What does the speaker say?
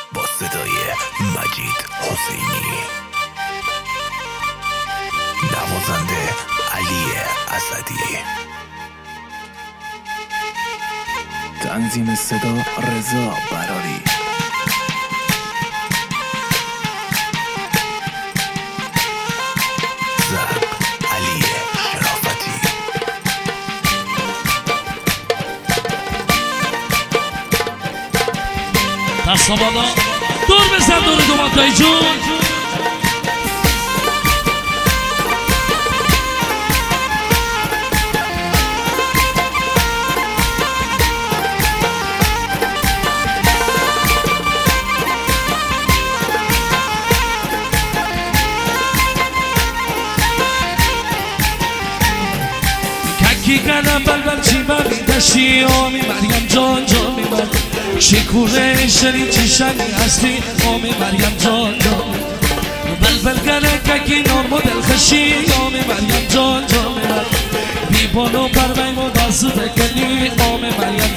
با صدای مجید حسینی، نوازنده علی اسدی، تنظیم صدا رضا براری، ضبط علی شرافتی. دستا بالا، دور بزن دور دوماتای جون. ککی کنم بلبل چی بری دشتی آمی مریم جان جان میبر شکونه شری چی شنی هستی آمی مریم جان جان بلبل کنه ککی نار مدل خشی آمی مریم جان جان میبر بیبانو پروی مدازو بکنی آمی مریم